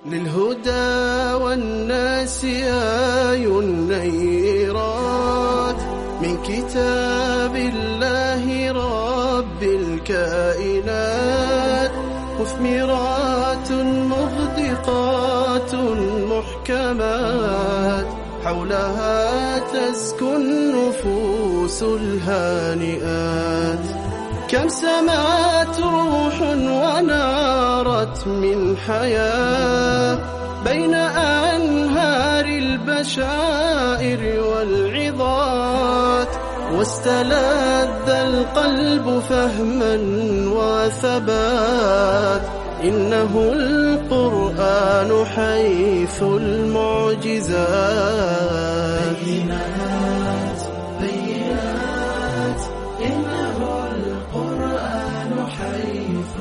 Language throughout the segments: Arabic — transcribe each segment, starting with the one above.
للهدى والناس آي النيرات من كتاب الله رب الكائنات، مثمرات مغدقات محكمات، حولها تزكو النفوس الهانئات. كم سمعت روح ونارت من حياة بين أنهار البشائر والعظات، واستلذ القلب فهما وثبات. إنه القرآن حيث المعجزات. بينات بينات، إنه القرآن حيث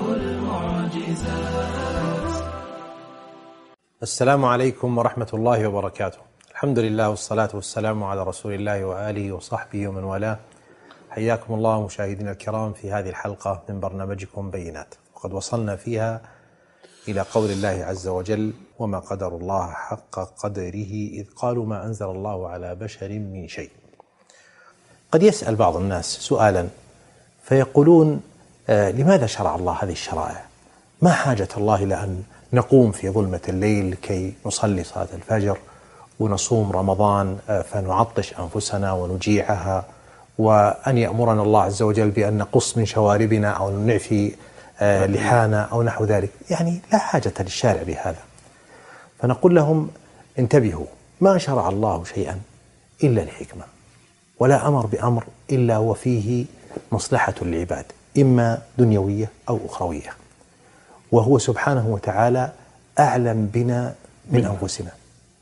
المعجزات. السلام عليكم ورحمة الله وبركاته. الحمد لله والصلاة والسلام على رسول الله وآله وصحبه ومن والاه. حياكم الله مشاهدينا الكرام في هذه الحلقة من برنامجكم بينات، وقد وصلنا فيها إلى قول الله عز وجل: وما قدر الله حق قدره إذ قالوا ما أنزل الله على بشر من شيء. قد يسأل بعض الناس سؤالا فيقولون: لماذا شرع الله هذه الشرائع؟ ما حاجة الله إلى أن نقوم في ظلمة الليل كي نصلي صلاة الفجر ونصوم رمضان فنعطش أنفسنا ونجيعها، وأن يأمرنا الله عز وجل بأن نقص من شواربنا أو نعفي لحانا أو نحو ذلك؟ يعني لا حاجة للشارع بهذا. فنقول لهم: انتبهوا، ما شرع الله شيئا إلا لحكمة، ولا أمر بأمر إلا وفيه مصلحة للعباد، إما دنيوية أو أخروية، وهو سبحانه وتعالى أعلم بنا من أنفسنا.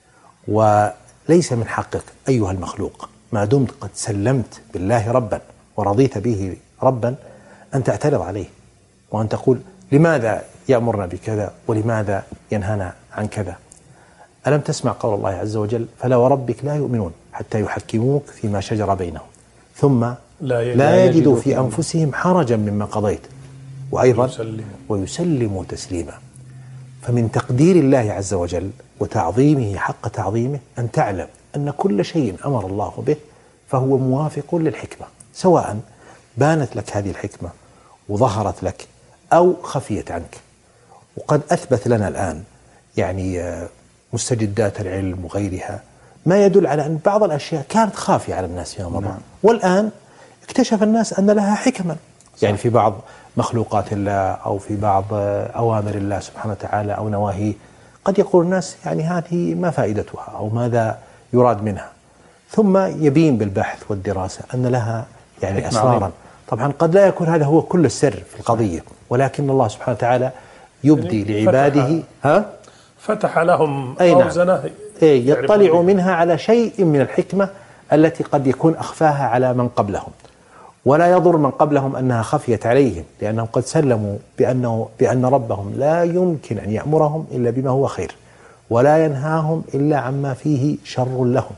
وليس من حقك أيها المخلوق ما دمت قد سلمت بالله ربا ورضيت به ربا أن تعترض عليه وأن تقول: لماذا يأمرنا بكذا ولماذا ينهانا عن كذا؟ ألم تسمع قول الله عز وجل: فلا وربك لا يؤمنون حتى يحكموك فيما شجر بينهم ثم لا يجدوا في أنفسهم حرجا مما قضيت وأيضا ويسلموا تسليما. فمن تقدير الله عز وجل وتعظيمه حق تعظيمه أن تعلم أن كل شيء أمر الله به فهو موافق للحكمة، سواء بانت لك هذه الحكمة وظهرت لك أو خفيت عنك. وقد أثبت لنا الآن يعني مستجدات العلم وغيرها ما يدل على أن بعض الأشياء كانت خافية على الناس فيما مضى، والآن اكتشف الناس أن لها حكما، يعني في بعض مخلوقات الله أو في بعض أوامر الله سبحانه وتعالى أو نواهيه. قد يقول الناس: يعني هذه ما فائدتها أو ماذا يراد منها، ثم يبين بالبحث والدراسة أن لها يعني أسرارا. طبعا قد لا يكون هذا هو كل السر في القضية، ولكن الله سبحانه وتعالى يبدي لعباده فتح لهم أوزنة يطلع منها على شيء من الحكمة التي قد يكون أخفاها على من قبلهم، ولا يضر من قبلهم أنها خفيت عليهم، لأنهم قد سلموا بأن ربهم لا يمكن أن يأمرهم إلا بما هو خير، ولا ينهاهم إلا عما فيه شر لهم.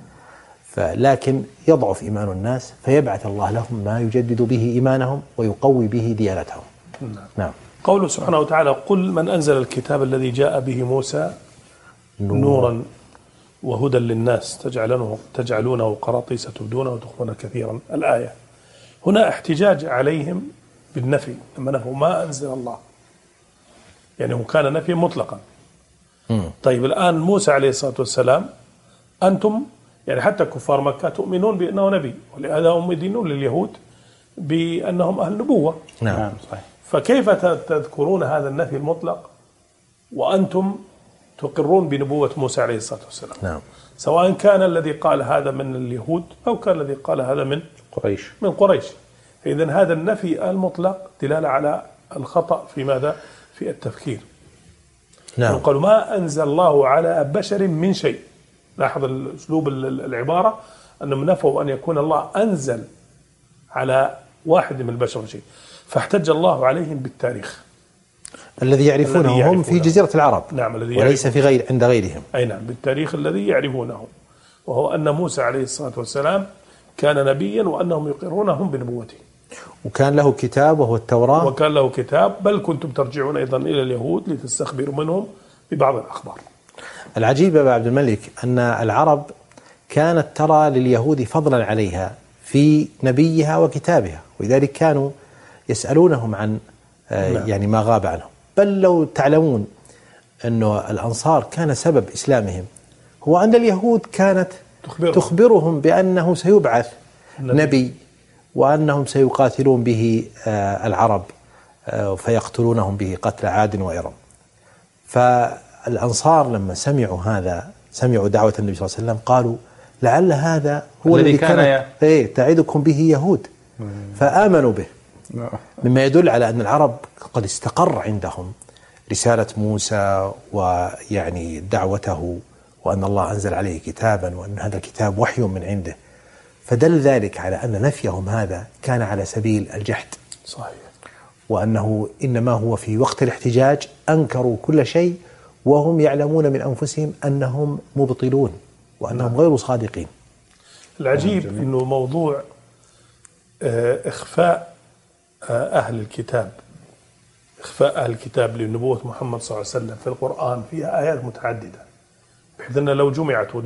لكن يضعف إيمان الناس فيبعث الله لهم ما يجدد به إيمانهم ويقوي به ديانتهم. نعم. قوله سبحانه وتعالى: قل من أنزل الكتاب الذي جاء به موسى نورا وهدى للناس تجعلونه قراطيس تبدونه وتخفون كثيرا. الآية هنا احتجاج عليهم بالنفي، لما نفوا ما أنزل الله، يعني هو كان نفي مطلقا. طيب الآن موسى عليه الصلاة والسلام أنتم يعني حتى كفار مكة تؤمنون بأنه نبي، ولهذا هم يدينون لليهود بأنهم أهل نبوة. نعم صحيح. فكيف تذكرون هذا النفي المطلق وأنتم تقرون بنبوة موسى عليه الصلاة والسلام؟ نعم. سواء كان الذي قال هذا من اليهود أو كان الذي قال هذا من قريش. فإذن هذا النفي المطلق دلالة على الخطأ في ماذا؟ في التفكير. نعم. قالوا ما أنزل الله على بشر من شيء. لاحظ الأسلوب العبارة، أنهم نفوا أن يكون الله أنزل على واحد من البشر شيء، فاحتج الله عليهم بالتاريخ الذي يعرفونه هم في جزيرة العرب. نعم. وليس في عند غيرهم. أي نعم، بالتاريخ الذي يعرفونه، وهو أن موسى عليه الصلاة والسلام كان نبيا وأنهم يقرونهم بنبوته، وكان له كتاب وهو التوراة، وكان له كتاب، بل كنتم ترجعون أيضا إلى اليهود لتستخبروا منهم ببعض الأخبار. العجيب يا أبا عبد الملك أن العرب كانت ترى لليهود فضلا عليها في نبيها وكتابها، ولذلك كانوا يسألونهم عن يعني ما غاب عنهم. بل لو تعلمون أن الأنصار كان سبب إسلامهم هو أن اليهود كانت تخبرهم بأنه سيبعث نبي وأنهم سيقاتلون به العرب فيقتلونهم به قتل عاد وإرم. فالأنصار لما سمعوا هذا، سمعوا دعوة النبي صلى الله عليه وسلم، قالوا لعل هذا هو الذي كان تعدكم به يهود، فآمنوا به، مما يدل على أن العرب قد استقر عندهم رسالة موسى ويعني دعوته، وأن الله أنزل عليه كتابا، وأن هذا الكتاب وحي من عنده، فدل ذلك على أن نفيهم هذا كان على سبيل الجحد. صحيح. وأنه إنما هو في وقت الاحتجاج أنكروا كل شيء وهم يعلمون من أنفسهم أنهم مبطلون وأنهم غير صادقين. العجيب أنه موضوع إخفاء أهل الكتاب، إخفاء أهل الكتاب لنبوة محمد صلى الله عليه وسلم في القرآن فيها آيات متعددة، بحيث أنها لو جمعت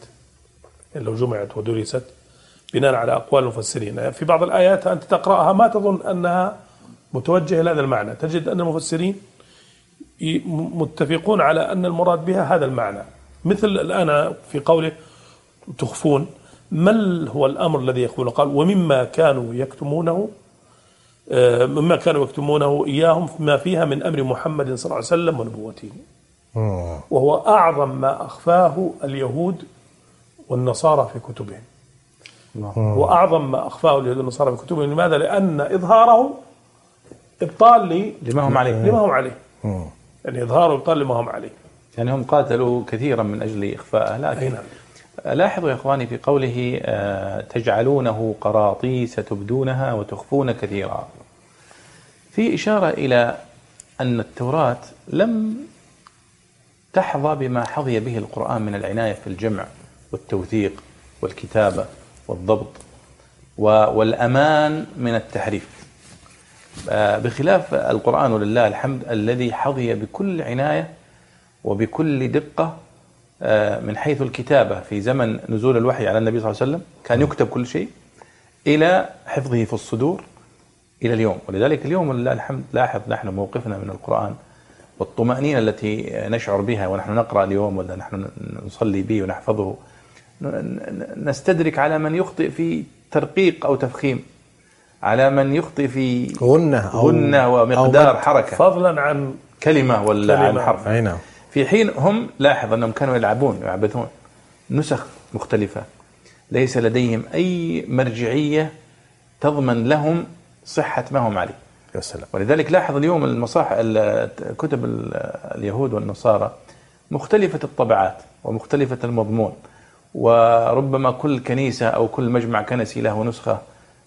ودرست بناء على أقوال المفسرين، في بعض الآيات أنت تقرأها ما تظن أنها متوجهة لهذا المعنى، تجد أن المفسرين متفقون على أن المراد بها هذا المعنى. مثل الآن في قوله تخفون، ما هو الأمر الذي يخفون؟ قال ومما كانوا يكتمونه إياهم ما فيها من أمر محمد صلى الله عليه وسلم ونبوته، وهو أعظم ما أخفاه اليهود والنصارى في كتبهم. وأعظم ما أخفاه اليهود والنصارى في كتبهم. لماذا؟ لأن إظهاره إبطال لما هم عليه. يعني إظهاره إبطال لما هم عليه. يعني هم قاتلوا كثيرا من أجل إخفاءه. لكن لاحظوا يا إخواني في قوله تجعلونه قراطيس تبدونها وتخفون كثيرا، في إشارة إلى أن التوراة لم تحظى بما حظي به القرآن من العناية في الجمع والتوثيق والكتابة والضبط والأمان من التحريف، بخلاف القرآن ولله الحمد الذي حظي بكل عناية وبكل دقة من حيث الكتابة. في زمن نزول الوحي على النبي صلى الله عليه وسلم كان يكتب كل شيء إلى حفظه في الصدور إلى اليوم. ولذلك اليوم ولله الحمد لاحظ نحن موقفنا من القرآن والطمأنينة التي نشعر بها ونحن نقرأ اليوم ولا نحن نصلي به ونحفظه، نستدرك على من يخطئ في ترقيق أو تفخيم، على من يخطئ في غنة ومقدار حركة، فضلا عن كلمة ولا عن حرف. أينا. في حين هم لاحظ أنهم كانوا يعبثون نسخ مختلفة، ليس لديهم أي مرجعية تضمن لهم صحة ما هم عليه. يا سلام. ولذلك لاحظ اليوم كتب اليهود والنصارى مختلفة الطبعات ومختلفة المضمون، وربما كل كنيسة أو كل مجمع كنسي له نسخة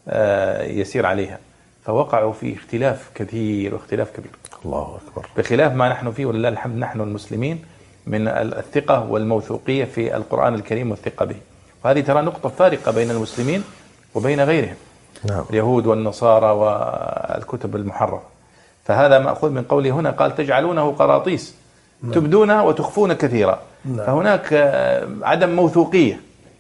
يسير عليها، فوقعوا في اختلاف كثير واختلاف كبير. الله أكبر. بخلاف ما نحن فيه ولله الحمد نحن المسلمين من الثقة والموثوقية في القرآن الكريم والثقة به. وهذه ترى نقطة فارقة بين المسلمين وبين غيرهم. نعم. اليهود والنصارى والكتب المحرفة. فهذا مأخوذ من قوله هنا قال تجعلونه قراطيس تبدونها وتخفون كثيرا. فهناك عدم موثوقية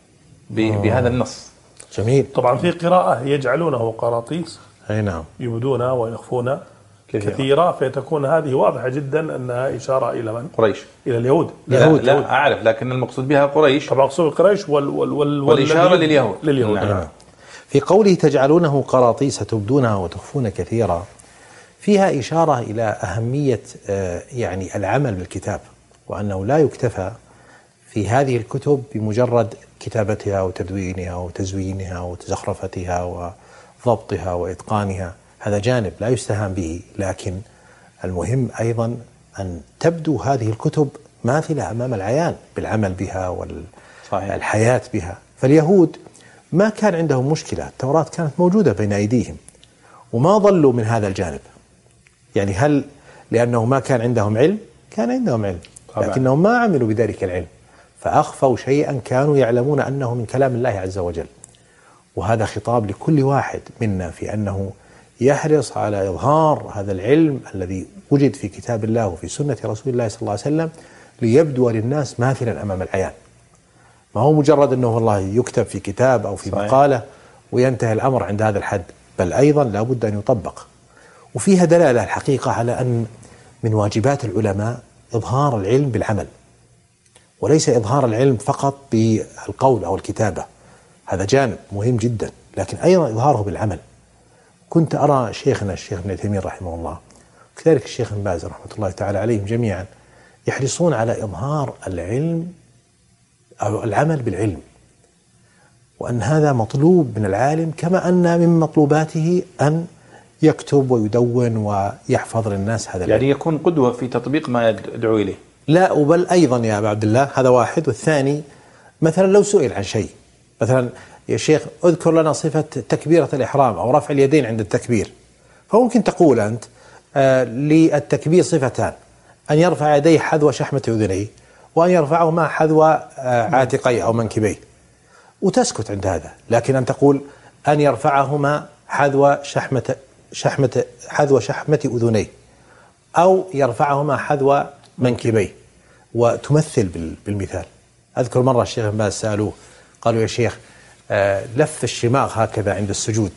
بهذا النص. جميل. طبعا في قراءة يجعلونه قراطيس، أي نعم، يبدونها ويخفون كثيرا، فيتكون هذه واضحة جدا أنها إشارة إلى من؟ قريش، إلى اليهود. لا أعرف، لكن المقصود بها قريش. طبعا مقصود قريش والإشارة لليهود. نعم. في قوله تجعلونه قراطيس تبدونها وتخفون كثيرا فيها إشارة إلى أهمية يعني العمل بالكتاب، وأنه لا يكتفى في هذه الكتب بمجرد كتابتها وتدوينها وتزوينها وتزخرفتها وضبطها وإتقانها، هذا جانب لا يستهان به، لكن المهم أيضا أن تبدو هذه الكتب ماثلة أمام العيان بالعمل بها والحياة بها. فاليهود ما كان عندهم مشكلة، التوراة كانت موجودة بين أيديهم وما ضلوا من هذا الجانب. يعني هل لأنه ما كان عندهم علم؟ كان عندهم علم، لكنهم ما عملوا بذلك العلم، فأخفوا شيئا كانوا يعلمون أنه من كلام الله عز وجل. وهذا خطاب لكل واحد منا في أنه يحرص على إظهار هذا العلم الذي وجد في كتاب الله وفي سنة رسول الله صلى الله عليه وسلم ليبدو للناس ماثلا أمام العيان. ما هو مجرد أنه والله يكتب في كتاب أو في مقالة وينتهي الأمر عند هذا الحد، بل أيضا لا بد أن يطبق. وفيها دلالة الحقيقة على أن من واجبات العلماء إظهار العلم بالعمل، وليس إظهار العلم فقط بالقول أو الكتابة، هذا جانب مهم جدا، لكن أيضا إظهاره بالعمل. كنت أرى شيخنا الشيخ ابن تيمية رحمه الله وكذلك الشيخ ابن باز رحمة الله تعالى عليهم جميعا يحرصون على إظهار العلم أو العمل بالعلم، وأن هذا مطلوب من العالم، كما أن من مطلوباته أن يكتب ويدون ويحفظ للناس هذا العلم. يعني يكون قدوة في تطبيق ما يدعو إليه. لا، بل أيضا يا أبا عبد الله، هذا واحد. والثاني مثلا لو سئل عن شيء، مثلا يا شيخ اذكر لنا صفة تكبيرة الإحرام أو رفع اليدين عند التكبير، فممكن تقول أنت للتكبير صفتان: أن يرفع يديه حذو شحمة أذنيه، وأن يرفعهما حذو عاتقيه أو منكبيه، وتسكت عند هذا. لكن أن تقول أن يرفعهما حذو شحمة أذنيه، أو يرفعهما حذو منكبيه، وتمثل بالمثال. أذكر مرة الشيخ ابن باز سألوه قالوا يا شيخ لف الشماغ هكذا عند السجود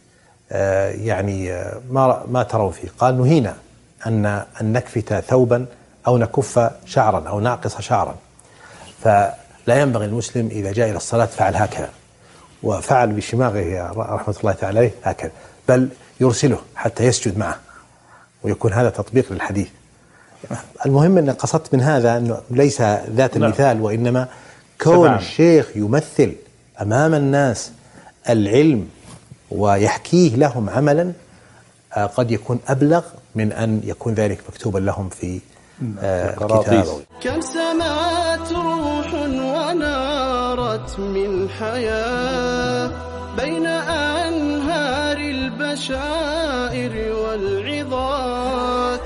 يعني ما ترون فيه؟ قال نهينا أن نكفت ثوبا أو نكف شعرا أو ناقص شعرا، فلا ينبغي المسلم إذا جاء إلى الصلاة فعل هكذا، وفعل بشماغه رحمة الله تعالى عليه هكذا، بل يرسله حتى يسجد معه، ويكون هذا تطبيق للحديث. المهم أن قصدت من هذا أنه ليس ذات المثال، وإنما كون الشيخ يمثل أمام الناس العلم ويحكيه لهم عملا قد يكون أبلغ من أن يكون ذلك مكتوبا لهم في كتاب. كم سمعت روح ونارت من حياة بين أنهار البشائر والعظات.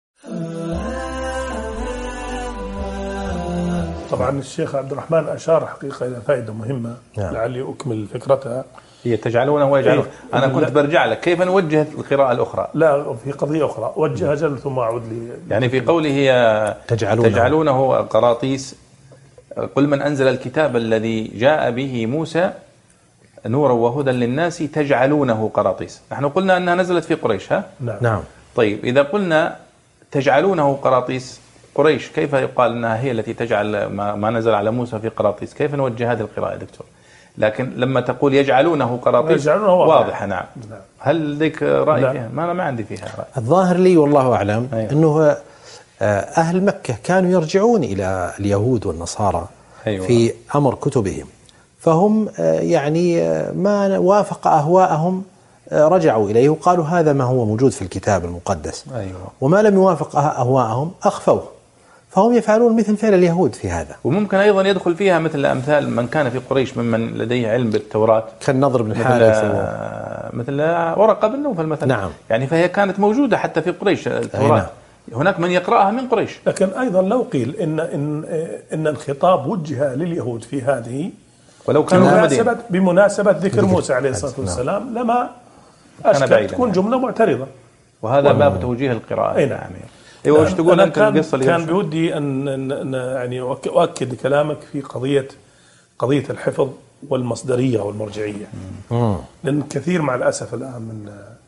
طبعا الشيخ عبد الرحمن أشار حقيقة إلى فائدة مهمة، لعلي أكمل فكرتها. هي تجعلونه ويجعلون. أنا كنت برجع لك كيف نوجه القراءة الأخرى؟ لا، في قضية أخرى وجه أجل ثم أعود لي. يعني في قوله تجعلونه قراطيس، قل من أنزل الكتاب الذي جاء به موسى نورا وهدى للناس تجعلونه قراطيس. نحن قلنا أنها نزلت في قريش، ها؟ نعم. طيب إذا قلنا تجعلونه قراطيس، قريش كيف يقال أنها هي التي تجعل ما نزل على موسى في قراطيس؟ كيف نوجه هذه القراءة دكتور؟ لكن لما تقول يجعلونه قراطيس واضحة. نعم. هل لك رأي فيها؟ ما عندي فيها رأي. الظاهر لي والله أعلم أنه أهل مكة كانوا يرجعون إلى اليهود والنصارى في أمر كتبهم، فهم يعني ما وافق أهواءهم رجعوا إليه وقالوا هذا ما هو موجود في الكتاب المقدس. وما لم يوافق أهواءهم أخفوه، فهم يفعلون مثل فعل اليهود في هذا. وممكن أيضا يدخل فيها مثل أمثال من كان في قريش ممن لديه علم بالتوراة كالنضر بن الحارث مثل ورقة بن نوفل مثلا. نعم. يعني فهي كانت موجودة حتى في قريش التوراة. نعم. هناك من يقرأها من قريش. لكن أيضا لو قيل إن الخطاب وجه لليهود في هذه ولو كانوا بمناسبة ذكر موسى عليه الصلاة والسلام لما أشكال تكون جملة معترضة، وهذا باب توجيه القراءة. نعم. ايوه، وش تقول انت القصه اللي كان بودي ان يعني اؤكد كلامك في قضيه الحفظ والمصدريه والمرجعيه. لان كثير مع الاسف الان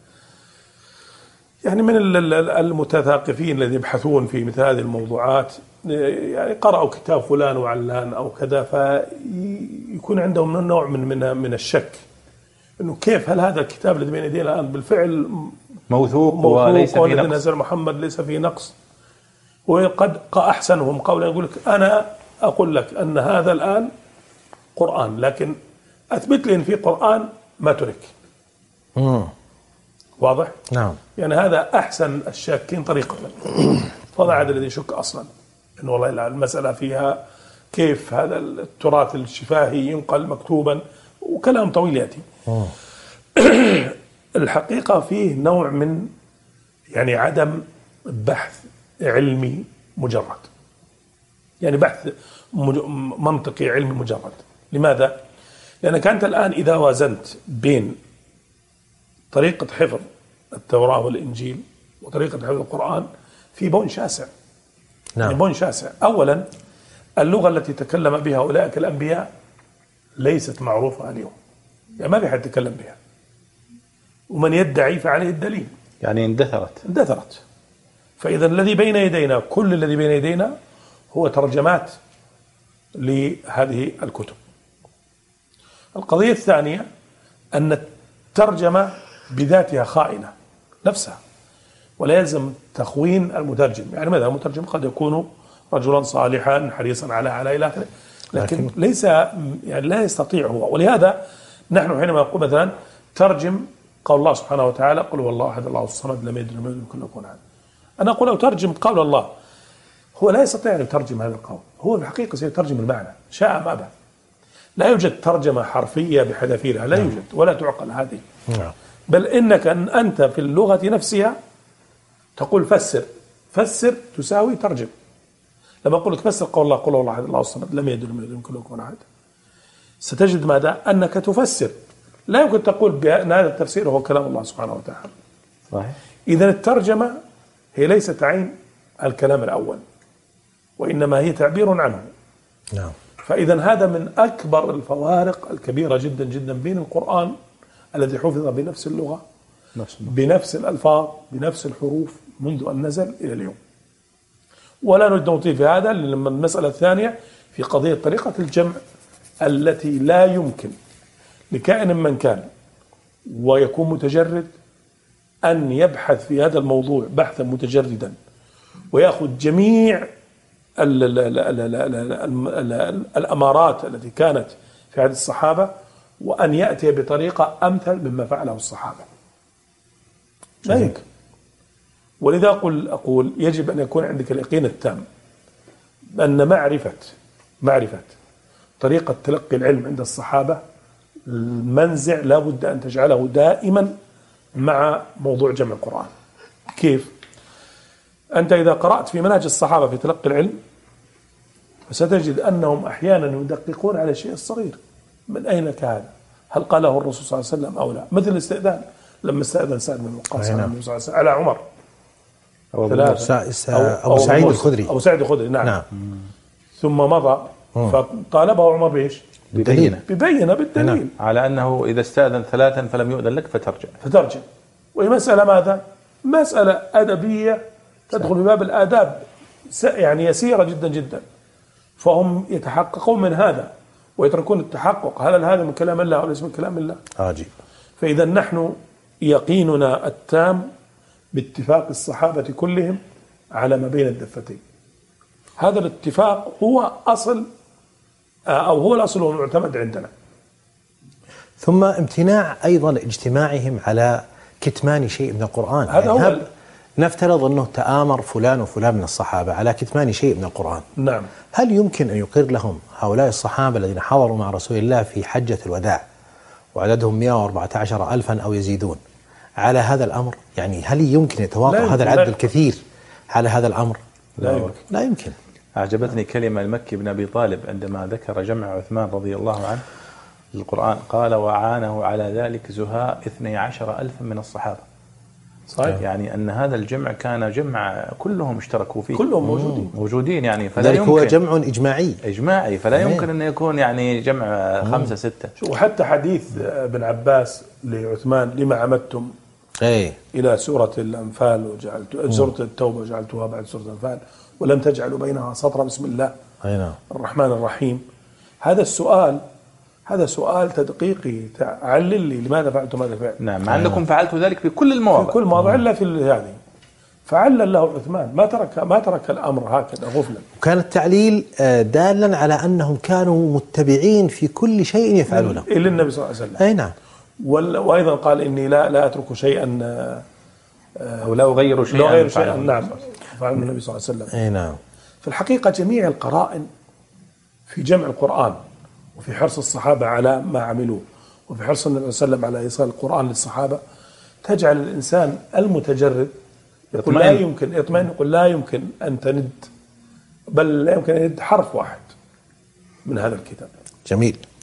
من المتثاقفين الذين يبحثون في مثل هذه الموضوعات يعني قرأوا كتاب فلان وعلان او كذا، فيكون عندهم نوع من الشك انه كيف هل هذا الكتاب الذي بين يدينا الان بالفعل موثوق وليس فيه نقص، نزل محمد ليس فيه نقص. وقد أحسنهم قولا يقول لك أنا أقول لك أن هذا الآن قرآن، لكن أثبت لي أن في قرآن ما ترك. واضح؟ نعم. يعني هذا أحسن الشاكين طريقة. فضع هذا الذي يشك أصلا إن والله المسألة فيها كيف هذا التراث الشفاهي ينقل مكتوبا، وكلام طويل يأتي. الحقيقة فيه نوع من يعني عدم بحث علمي مجرد، يعني بحث منطقي علمي مجرد. لماذا؟ لأنك أنت الآن إذا وازنت بين طريقة حفظ التوراة والإنجيل وطريقة حفظ القرآن في بون شاسع. نعم. يعني بون شاسع. أولا اللغة التي تكلم بها أولئك الأنبياء ليست معروفة اليوم، يعني ما في حد يتكلم بها، ومن يدعي فعليه الدليل. يعني اندثرت. فإذا الذي بين يدينا، كل الذي بين يدينا هو ترجمات لهذه الكتب. القضية الثانية أن الترجمة بذاتها خائنة نفسها، ولا يلزم تخوين المترجم. يعني مثلا المترجم قد يكون رجلا صالحا حريصا على إلى آخره، لكن ليس يعني لا يستطيع هو. ولهذا نحن حينما نقول مثلا ترجم قول الله سبحانه وتعالى قل هو الله أحد الله الصمد لم يلد ولم يولد ولم يكن له كفوا أحد، أنا أقول له ترجم قول الله، هو لا يستطيع أن يترجم هذا القول، هو في الحقيقة سيترجم المعنى شاء ما أبى. لا يوجد ترجمة حرفية بحذافيرها، لا يوجد ولا تعقل هذه. بل إنك أنت في اللغة نفسها تقول فسر تساوي ترجم. لما أقول لك فسر قول الله قل هو الله أحد الله الصمد لم يلد ولم يولد ولم يكن له كفوا أحد، ستجد ماذا؟ أنك تفسر. لا يمكن تقول بأن هذا التفسير هو كلام الله سبحانه وتعالى. صحيح. إذن الترجمة هي ليست عين الكلام الأول، وإنما هي تعبير عنه. نعم. فإذا هذا من أكبر الفوارق الكبيرة جدا جدا بين القرآن الذي حفظ بنفس اللغة بنفس الألفاظ بنفس الحروف منذ أن نزل إلى اليوم. ولا نريد نطيل في هذا، لما المسألة الثانية في قضية طريقة الجمع التي لا يمكن لكائن من كان ويكون متجرد أن يبحث في هذا الموضوع بحثا متجردا ويأخذ جميع الأمارات التي كانت في عهد الصحابة وأن يأتي بطريقة أمثل مما فعله الصحابة. لا يمكن. ولذا أقول يجب أن يكون عندك اليقين التام أن معرفة طريقة تلقي العلم عند الصحابة المنزع لا بد أن تجعله دائما مع موضوع جمع القرآن. كيف؟ أنت إذا قرأت في منهج الصحابة في تلقي العلم فستجد أنهم أحيانا يدققون على الشيء الصغير. من أين كان؟ هل قاله الرسول صلى الله عليه وسلم أو لا؟ مثل الاستئذان، لما استأذن سعد بن وقاص على عمر أبو سعيد الخدري. نعم. ثم مضى فطالبه عمر بإيش؟ ببينة بالدليل على أنه إذا استأذن 3 فلم يؤذن لك فترجع. وهي مسألة ماذا؟ مسألة أدبية تدخل في باب الآداب، يعني يسيرة جدا جدا. فهم يتحققون من هذا ويتركون التحقق هل هذا من كلام الله أو ليس من كلام الله. عجيب. فإذا نحن يقيننا التام باتفاق الصحابة كلهم على ما بين الدفتين. هذا الاتفاق هو أصل أو هو الأصل والمعتمد عندنا. ثم امتناع أيضا اجتماعهم على كتمان شيء من القرآن. هذا هو نفترض أنه تآمر فلان وفلان من الصحابة على كتمان شيء من القرآن. نعم. هل يمكن أن يقر لهم هؤلاء الصحابة الذين حضروا مع رسول الله في حجة الوداع وعددهم 114,000 أو يزيدون على هذا الأمر؟ يعني هل يمكن يتواطأ هذا العدد الكثير على هذا الأمر؟ لا يمكن. أعجبتني كلمة المكي بن أبي طالب عندما ذكر جمع عثمان رضي الله عنه للقرآن، قال وعانه على ذلك زهاء 12,000 من الصحابة. صحيح. يعني أن هذا الجمع كان جمع كلهم اشتركوا فيه، كلهم موجودين يعني فلا يمكن هو جمع إجماعي فلا يمكن أن يكون يعني جمع 5 6. وحتى حديث ابن عباس لعثمان لما عمدتم إلى سورة الأنفال سورة التوبة وجعلتها بعد سورة الأنفال ولم تجعلوا بينها سطرا بسم الله الرحمن الرحيم. هذا سؤال تدقيقي، علل لي لماذا فعلتم هذا الفعل. نعم. مع أنكم فعلتوا ذلك في كل المواضع، في كل موضع إلا في هذه. فعلل له عثمان، ما ترك الأمر هكذا غفلا. وكان التعليل دالا على أنهم كانوا متبعين في كل شيء يفعلونه إلا النبي صلى الله عليه وسلم. أي نعم. وأيضا قال إني لا أترك شيئا أو لا أغير شيئا نعم فعل النبي صلى الله عليه وسلم. أي نعم. في الحقيقة جميع القرائن في جمع القرآن وفي حرص الصحابة على ما عملوه وفي حرص النبي صلى الله عليه وسلم على إيصال القرآن للصحابة تجعل الإنسان المتجرد يقول لا يمكن يطمئن، يقول لا يمكن أن تند، بل لا يمكن أن يند حرف واحد من هذا الكتاب. جميل.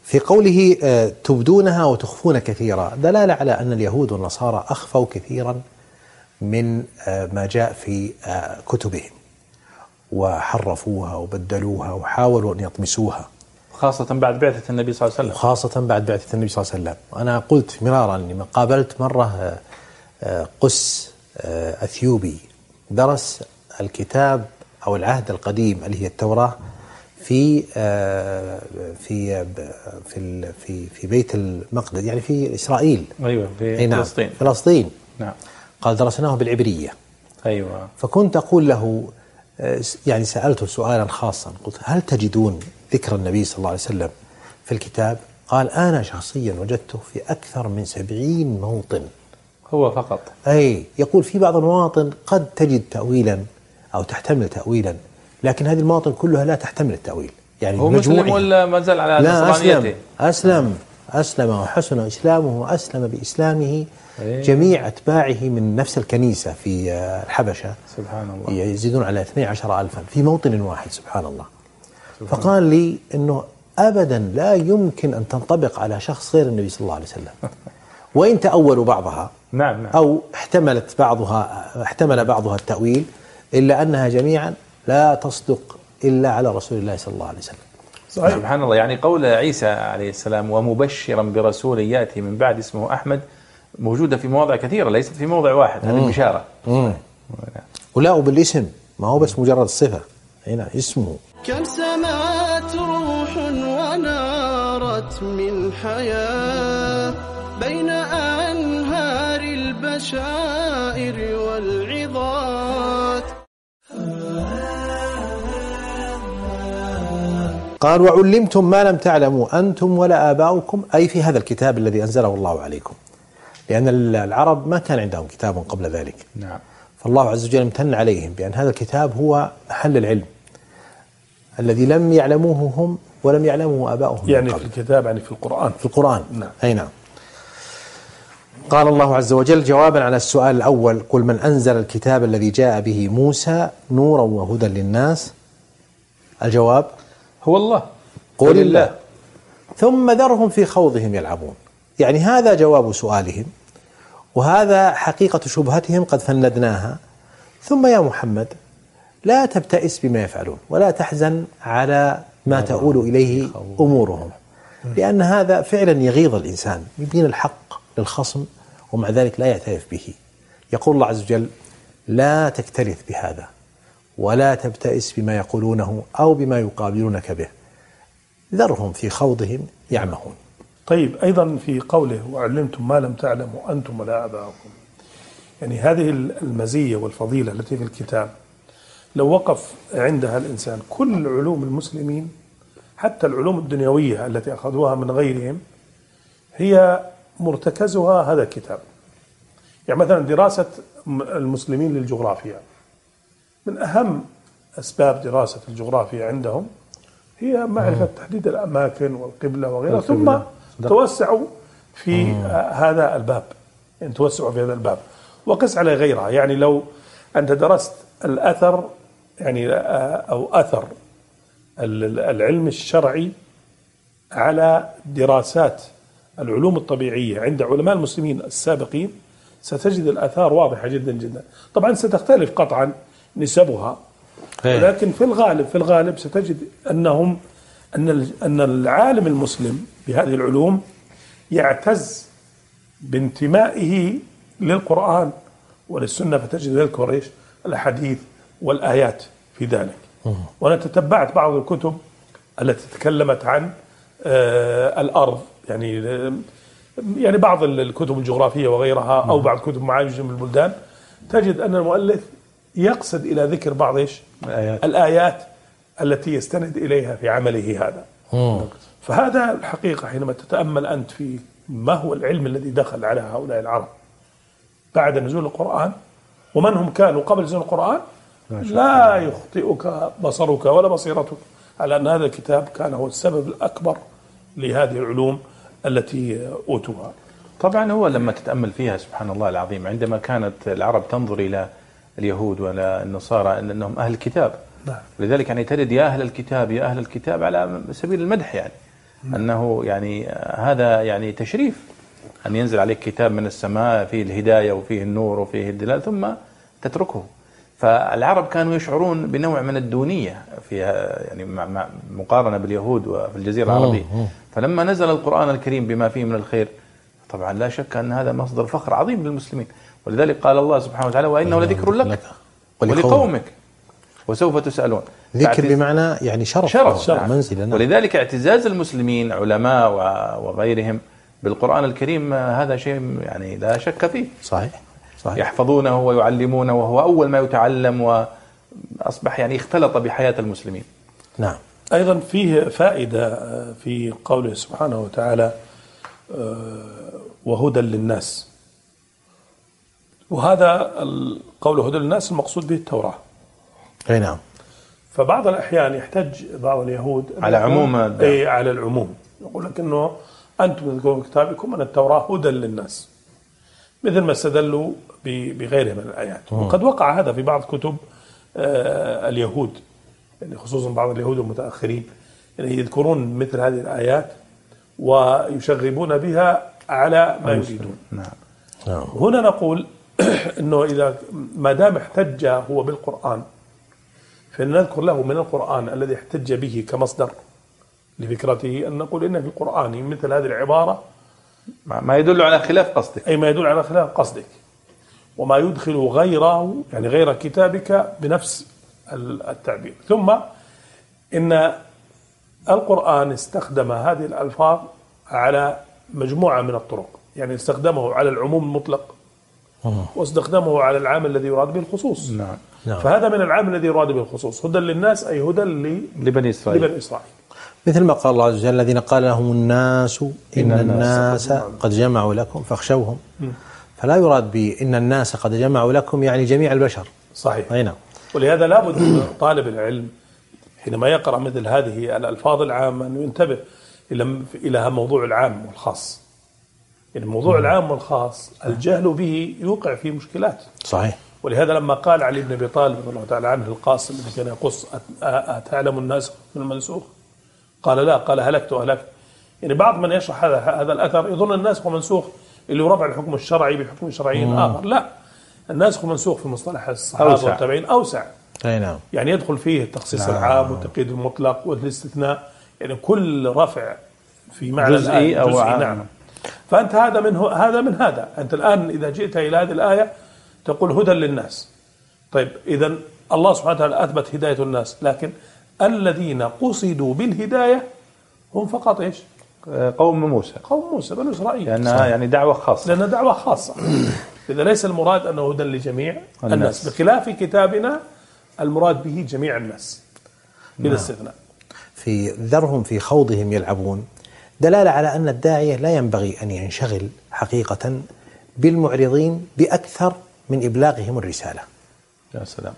في قوله تبدونها وتخفون كثيرا دلالة على أن اليهود والنصارى أخفوا كثيرا من ما جاء في كتبهم، وحرفوها وبدلوها وحاولوا أن يطمسوها، خاصة بعد بعثة النبي صلى الله عليه وسلم. خاصة بعد بعثة النبي صلى الله عليه وسلم. أنا قلت مرارا أني قابلت مرة قس أثيوبي درس الكتاب أو العهد القديم اللي هي التوراة في في في في في بيت المقدس، يعني في إسرائيل. أيوة، في فلسطين. فلسطين. نعم. قال درسناه بالعبرية. أيوة. فكنت أقول له، يعني سألته سؤالا خاصا، قلت هل تجدون ذكر النبي صلى الله عليه وسلم في الكتاب؟ قال أنا شخصيا وجدته في أكثر من 70 موطن. هو فقط؟ أي، يقول في بعض المواطن قد تجد تأويلا أو تحتمل تأويلا، لكن هذه المواطن كلها لا تحتمل التأويل. يعني هو مسلم ولا ما زال على نصرانيته؟ أسلم وحسن إسلامه وأسلم بإسلامه جميع أتباعه من نفس الكنيسة في الحبشة. سبحان الله. يزيدون على 12,000 في موطن واحد. سبحان الله. فقال لي أنه أبدا لا يمكن أن تنطبق على شخص غير النبي صلى الله عليه وسلم، وإن تأولوا بعضها نعم. أو احتمل بعضها التأويل، إلا أنها جميعا لا تصدق إلا على رسول الله صلى الله عليه وسلم. صحيح. سبحان الله. يعني قول عيسى عليه السلام ومبشرا برسول يأتي من بعد اسمه أحمد موجودة في مواضع كثيرة، ليست في موضع واحد. هذه البشارة. ولا بالاسم، ما هو بس مجرد الصفة، هنا اسمه. كم سمعت روح ونارت من حياة بين أنهار البشائر والعظات. قال وعلمتم ما لم تعلموا أنتم ولا آباؤكم، أي في هذا الكتاب الذي أنزله الله عليكم، لأن العرب ما كان عندهم كتاب قبل ذلك. نعم. فالله عز وجل امتن عليهم بأن هذا الكتاب هو محل العلم الذي لم يعلموه هم ولم يعلمه آباؤهم. يعني في الكتاب، يعني في القرآن. في القرآن. نعم. أي نعم. قال الله عز وجل جوابا على السؤال الأول: قل من أنزل الكتاب الذي جاء به موسى نورا وهدى للناس. الجواب هو الله. قل الله. ثم ذرهم في خوضهم يلعبون. يعني هذا جواب سؤالهم، وهذا حقيقة شبهتهم قد فندناها. ثم يا محمد لا تبتئس بما يفعلون ولا تحزن على ما تؤول إليه أمورهم، لأن هذا فعلا يغيظ الإنسان، يبين الحق للخصم ومع ذلك لا يعترف به. يقول الله عز وجل: لا تكترث بهذا ولا تبتئس بما يقولونه أو بما يقابلونك به، ذرهم في خوضهم يعمهون. طيب، أيضا في قوله وعلمتم ما لم تعلموا أنتم ولا آباؤكم، يعني هذه المزية والفضيلة التي في الكتاب لو وقف عندها الإنسان كل علوم المسلمين، حتى العلوم الدنيوية التي أخذوها من غيرهم، هي مرتكزها هذا الكتاب. يعني مثلا دراسة المسلمين للجغرافيا، من أهم أسباب دراسة الجغرافيا عندهم هي معرفة تحديد الأماكن والقبلة وغيرها، ثم توسعوا في هذا الباب، يعني توسعوا في هذا الباب وقس على غيرها. يعني لو أنت درست الأثر، يعني أو أثر العلم الشرعي على دراسات العلوم الطبيعية عند علماء المسلمين السابقين، ستجد الآثار واضحة جدا جدا. طبعا ستختلف قطعا نسبها، ولكن في الغالب ستجد أن العالم المسلم بهذه العلوم يعتز بانتمائه للقرآن وللسنة، فتجد يذكر الأحاديث والآيات في ذلك. وأنا تتبعت بعض الكتب التي تكلمت عن الأرض، يعني بعض الكتب الجغرافية وغيرها، أو بعض كتب معاجم البلدان، تجد أن المؤلف يقصد إلى ذكر بعض الآيات التي يستند إليها في عمله هذا. فهذا الحقيقة حينما تتأمل أنت في ما هو العلم الذي دخل على هؤلاء العرب بعد نزول القرآن ومن هم كانوا قبل نزول القرآن، لا يخطئك بصرك ولا بصيرتك على أن هذا الكتاب كان هو السبب الأكبر لهذه العلوم التي أوتوها. طبعا هو لما تتأمل فيها سبحان الله العظيم، عندما كانت العرب تنظر إلى اليهود ولا النصارى أنهم أهل الكتاب، نعم. لذلك يعني تجد يا أهل الكتاب يا أهل الكتاب على سبيل المدح، يعني أنه يعني هذا يعني تشريف أن ينزل عليك كتاب من السماء فيه الهداية وفيه النور وفيه الدلال ثم تتركه. فالعرب كانوا يشعرون بنوع من الدونية فيها، يعني مع مقارنة باليهود وفي الجزيرة العربية. فلما نزل القرآن الكريم بما فيه من الخير طبعا لا شك أن هذا مصدر فخر عظيم للمسلمين. ولذلك قال الله سبحانه وتعالى: وإنه لذكر لك ولقومك وسوف تسألون. ذكر بمعنى يعني شرف. منزل. ولذلك اعتزاز المسلمين علماء وغيرهم بالقرآن الكريم هذا شيء يعني لا شك فيه. صحيح. يحفظونه ويعلمونه، وهو أول ما يتعلم وأصبح يعني اختلط بحياة المسلمين. نعم. أيضا فيه فائدة في قوله سبحانه وتعالى: وهدى للناس. وهذا القول هدى للناس المقصود به التوراة. أي نعم. فبعض الأحيان يحتج بعض اليهود على عموم على العموم، يقول لك إنه أنتم تذكرون كتابكم أن التوراة هدى للناس، مثل ما استدلوا بغيرها من الآيات. وقد وقع هذا في بعض كتب اليهود، يعني خصوصا بعض اليهود المتأخرين يعني يذكرون مثل هذه الآيات ويشغبون بها على ما يريدون. هنا نقول إنه إذا ما دام احتج هو بالقرآن فنذكر له من القرآن الذي احتج به كمصدر لفكرته، أن نقول إن في القرآن مثل هذه العبارة ما يدل على خلاف قصدك، أي ما يدل على خلاف قصدك، وما يدخل غيره يعني غير كتابك بنفس التعبير. ثم إن القرآن استخدم هذه الألفاظ على مجموعة من الطرق، يعني استخدمه على العموم المطلق واستخدمه على العام الذي يراد به الخصوص. نعم. فهذا من العام الذي يراد به الخصوص، هدى للناس أي هدى لبني إسرائيل. مثل ما قال الله عز وجل: الذين قال لهم الناس إن الناس قد جمعوا لكم فاخشوهم. فلا يراد بإن الناس قد جمعوا لكم يعني جميع البشر. صحيح. أي نعم. ولهذا لابد من طالب العلم حينما يقرأ مثل هذه الألفاظ العامة أن ينتبه إلى موضوع العام والخاص. يعني موضوع العام والخاص الجهل به يوقع في مشكلات. صحيح. ولهذا لما قال علي بن أبي طالب رضي الله تعالى عنه القاسم الذي كان يقص: أتعلم الناس من المنسوخ؟ قال لا، قال هلكت. يعني بعض من يشرح هذا الأثر يظن الناسخ ومنسوخ اللي هو رفع الحكم الشرعي بحكم شرعي آخر. لا، الناسخ ومنسوخ في مصطلح الصحابة والتابعين أوسع. أي نعم. يعني يدخل فيه التخصيص العام والتقييد المطلق والاستثناء، يعني كل رفع في معنى جزئي أو عام. نعم. فأنت هذا من هذا. أنت الآن إذا جئت إلى هذه الآية تقول هدى للناس. طيب إذا الله سبحانه وتعالى أثبت هداية الناس، لكن الذين قصدوا بالهداية هم فقط إيش؟ قوم موسى بنو إسرائيل، لأنها يعني دعوة خاصة. لأنها دعوة خاصة. إذا ليس المراد أنه هدى لجميع الناس، بخلاف كتابنا المراد به جميع الناس بلا استثناء. في ذرهم في خوضهم يلعبون دلالة على أن الداعية لا ينبغي أن ينشغل حقيقة بالمعرضين بأكثر من إبلاغهم الرسالة. يا سلام،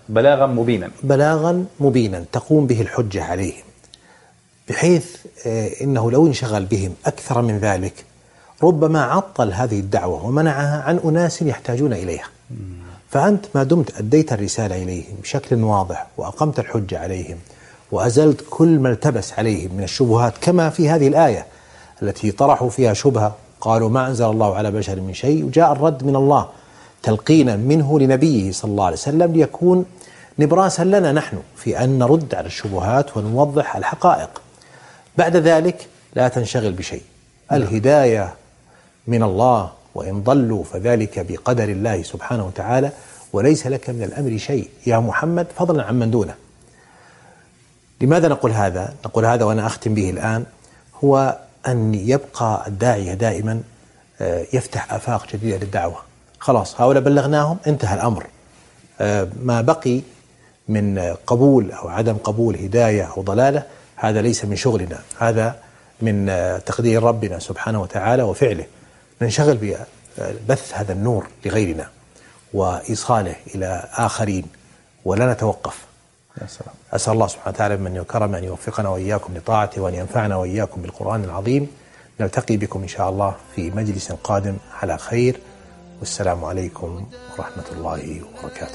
بلاغا مبينا تقوم به الحجة عليهم، بحيث إنه لو انشغل بهم أكثر من ذلك ربما عطل هذه الدعوة ومنعها عن أناس يحتاجون إليها. فأنت ما دمت أديت الرسالة إليهم بشكل واضح وأقمت الحجة عليهم وأزلت كل ما التبس عليهم من الشبهات، كما في هذه الآية التي طرحوا فيها شبهة قالوا ما أنزل الله على بشر من شيء، وجاء الرد من الله تلقينا منه لنبيه صلى الله عليه وسلم ليكون نبراسا لنا نحن في أن نرد على الشبهات ونوضح الحقائق. بعد ذلك لا تنشغل بشيء، الهداية من الله، وإن ضلوا فذلك بقدر الله سبحانه وتعالى، وليس لك من الأمر شيء يا محمد فضلا عن من دونه. لماذا نقول هذا؟ نقول هذا وأنا أختم به الآن، هو أن يبقى الداعية دائما يفتح آفاق جديدة للدعوة. خلاص هؤلاء بلغناهم، انتهى الأمر. ما بقي من قبول أو عدم قبول هداية أو ضلالة هذا ليس من شغلنا، هذا من تقدير ربنا سبحانه وتعالى وفعله. ننشغل ببث هذا النور لغيرنا وإيصاله إلى آخرين ولا نتوقف. أسأل الله سبحانه وتعالى من يكرم أن يوفقنا وإياكم لطاعته وأن ينفعنا وإياكم بالقرآن العظيم. نلتقي بكم إن شاء الله في مجلس قادم على خير، والسلام عليكم ورحمة الله وبركاته.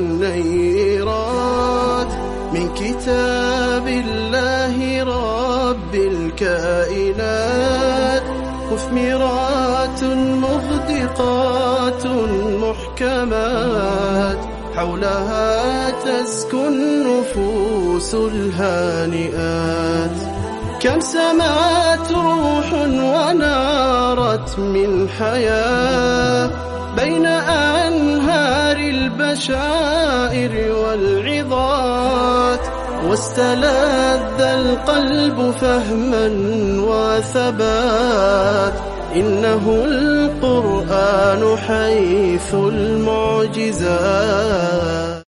من كتاب الله رب الكائنات مثمرات مغدقات محكمات حولها تزكو النفوس الهانئات كم سمعت روح ونارت من حياة بين أنهار البشائر والعظات واستلذ القلب فهما وثبات إنه القرآن حيث المعجزات.